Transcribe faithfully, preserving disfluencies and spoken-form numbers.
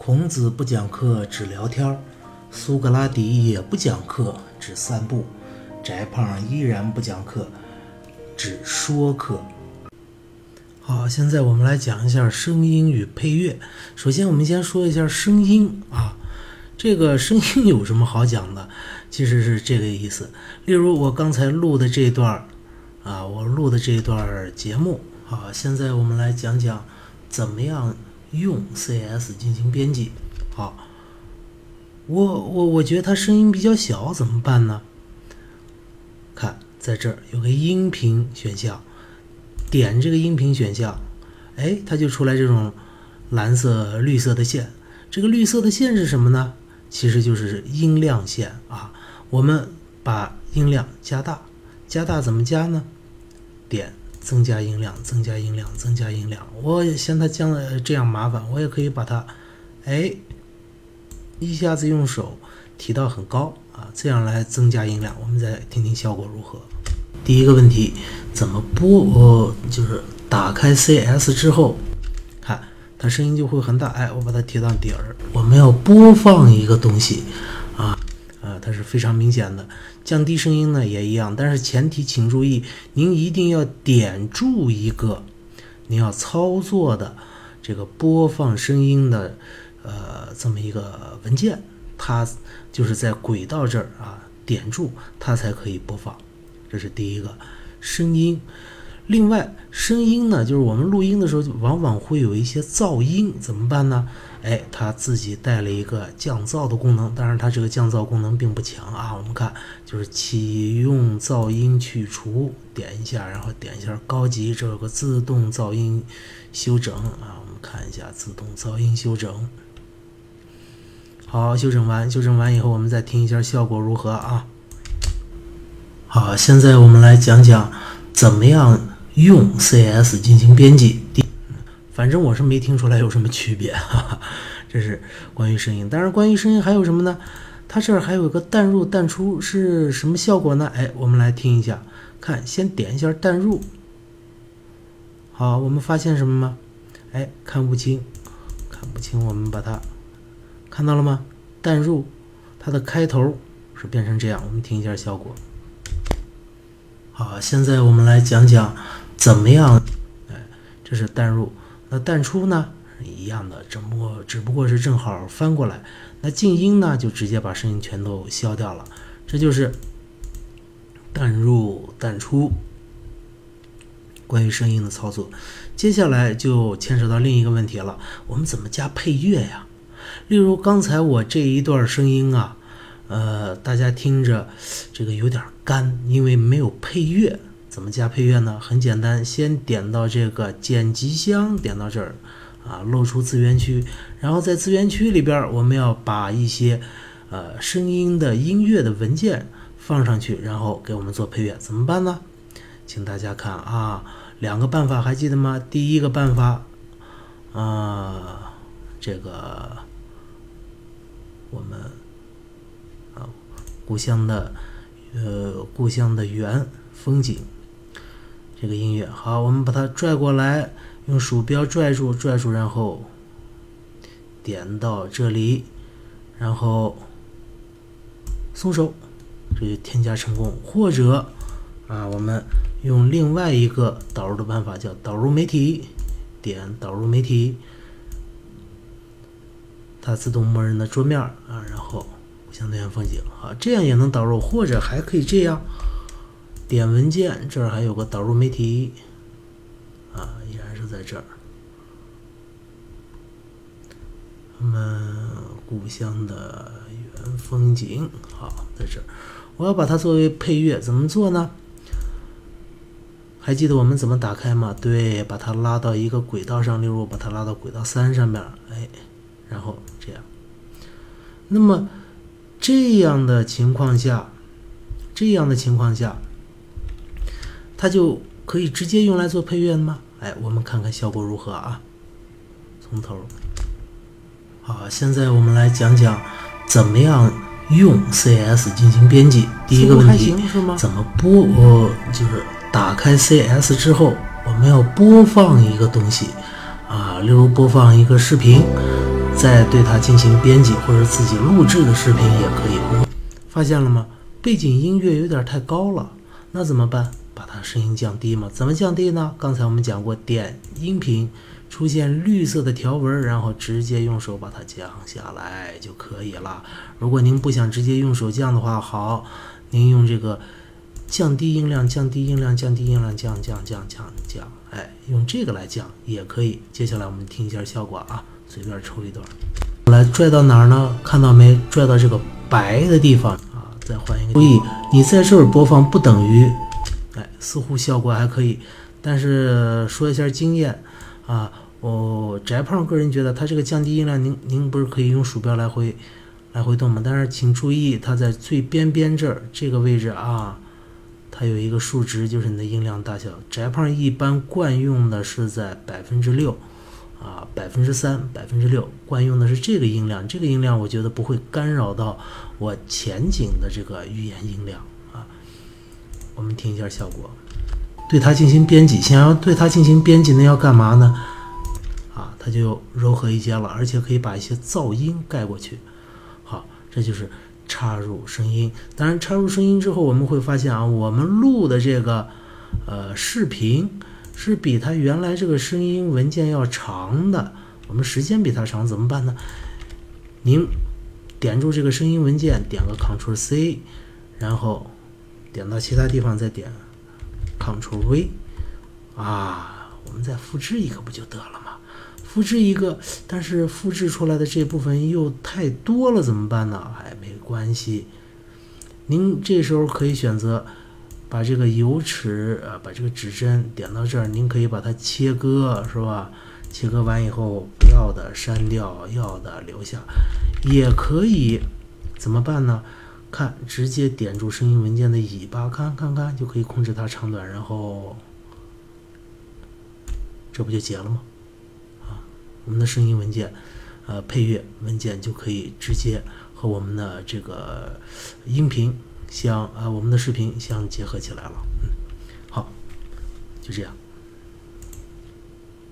孔子不讲课只聊天，苏格拉底也不讲课只散步，翟胖依然不讲课只说课。好，现在我们来讲一下声音与配乐。首先我们先说一下声音啊，这个声音有什么好讲的？其实是这个意思。例如我刚才录的这段啊，我录的这段节目。好，现在我们来讲讲怎么样用 C S 进行编辑。好，我我我觉得它声音比较小，怎么办呢？看，在这儿有个音频选项，点这个音频选项，哎，它就出来这种蓝色、绿色的线。这个绿色的线是什么呢？其实就是音量线啊。我们把音量加大，加大怎么加呢？点增加音量，增加音量，增加音量。我嫌它将来这样麻烦，我也可以把它，哎，一下子用手提到很高啊，这样来增加音量。我们再听听效果如何。第一个问题，怎么播？我就是打开 C S 之后，看它声音就会很大。哎，我把它提到底儿。我们要播放一个东西啊。啊，它是非常明显的。降低声音呢也一样，但是前提请注意，您一定要点住一个您要操作的这个播放声音的呃这么一个文件，它就是在轨道这儿啊，点住它才可以播放。这是第一个声音。另外声音呢，就是我们录音的时候往往会有一些噪音，怎么办呢？哎，它自己带了一个降噪的功能，当然它这个降噪功能并不强啊。我们看，就是启用噪音去除，点一下，然后点一下高级，这有个自动噪音修整啊。我们看一下自动噪音修整。好，修整完，修整完以后，我们再听一下效果如何啊？好，现在我们来讲讲怎么样用 C S 进行编辑。反正我是没听出来有什么区别，哈哈，这是关于声音。当然关于声音还有什么呢？它这儿还有个淡入淡出是什么效果呢？哎，我们来听一下。看，先点一下淡入。好，我们发现什么吗？哎，看不清，看不清，我们把它看到了吗？淡入，它的开头是变成这样。我们听一下效果。好，现在我们来讲讲怎么样，哎，这是淡入。那淡出呢一样的，只不过只不过是正好翻过来。那静音呢就直接把声音全都消掉了。这就是淡入淡出关于声音的操作。接下来就牵扯到另一个问题了，我们怎么加配乐呀？例如刚才我这一段声音啊，呃，大家听着这个有点干，因为没有配乐。怎么加配乐呢？很简单，先点到这个剪辑箱，点到这儿啊，露出资源区，然后在资源区里边，我们要把一些呃声音的音乐的文件放上去，然后给我们做配乐。怎么办呢？请大家看啊，两个办法还记得吗？第一个办法啊，这个我们啊故乡的呃故乡的园风景。这个音乐好，我们把它拽过来，用鼠标拽住拽住，然后点到这里，然后松手，这就添加成功。或者啊，我们用另外一个导入的办法，叫导入媒体，点导入媒体，它自动默认的桌面啊，然后故乡的园风景，好，这样也能导入。或者还可以这样。点文件，这儿还有个导入媒体啊，依然是在这儿。我们故乡的原风景，好，在这儿。我要把它作为配乐，怎么做呢？还记得我们怎么打开吗？对，把它拉到一个轨道上，例如我把它拉到轨道三上面，哎，然后这样。那么这样的情况下，这样的情况下。它就可以直接用来做配乐吗？哎，我们看看效果如何啊？从头。好，现在我们来讲讲怎么样用 C S 进行编辑。第一个问题，怎么播？我就是打开 C S 之后，我们要播放一个东西啊，例如播放一个视频。 再对它进行编辑或者自己录制的视频也可以。发现了吗？背景音乐有点太高了，那怎么办？把它声音降低嘛。怎么降低呢？刚才我们讲过，点音频出现绿色的条纹，然后直接用手把它降下来就可以了。如果您不想直接用手降的话，好，您用这个降低音量，降低音量，降低音量，降降降降降，哎，用这个来降也可以。接下来我们听一下效果啊，随便抽一段，来拽到哪儿呢？看到没？拽到这个白的地方啊，再换一个。注意，你在这儿播放不等于，哎，似乎效果还可以，但是说一下经验啊，我翟胖个人觉得它这个降低音量，您您不是可以用鼠标来回来回动吗？但是请注意，它在最边边这儿这个位置啊。它有一个数值，就是你的音量大小。翟胖一般惯用的是在百分之六，啊，百分之三、百分之六，惯用的是这个音量。这个音量我觉得不会干扰到我前景的这个语言音量啊。我们听一下效果，对它进行编辑。想要对它进行编辑呢，要干嘛呢？啊，它就柔和一些了，而且可以把一些噪音盖过去。好，这就是插入声音。当然插入声音之后，我们会发现啊，我们录的这个呃视频是比它原来这个声音文件要长的，我们时间比它长，怎么办呢？您点住这个声音文件，点个 Ctrl C， 然后点到其他地方再点 Ctrl V， 啊，我们再复制一个不就得了吗？复制一个，但是复制出来的这部分又太多了，怎么办呢？哎，没关系，您这时候可以选择把这个油尺啊，把这个指针点到这儿，您可以把它切割，是吧？切割完以后，不要的删掉，要的留下，也可以怎么办呢？看，直接点住声音文件的尾巴，看看看，就可以控制它长短，然后这不就结了吗？我们的声音文件，呃，配乐文件就可以直接和我们的这个音频相，呃，我们的视频相结合起来了。嗯，好，就这样。